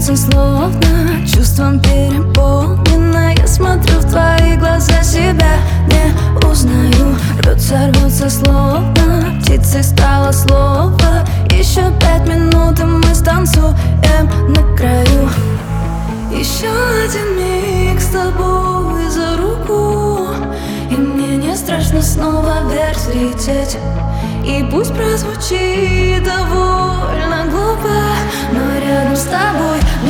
сердце словно чувством переполнено. Я смотрю в твои глаза, себя не узнаю. Рвется словно птицей стало слово. Еще 5 минут и мы станцуем на краю. Еще один миг с тобой за руку, и мне не страшно снова вверх взлететь. И пусть прозвучит довольно глупо, но рядом с тобой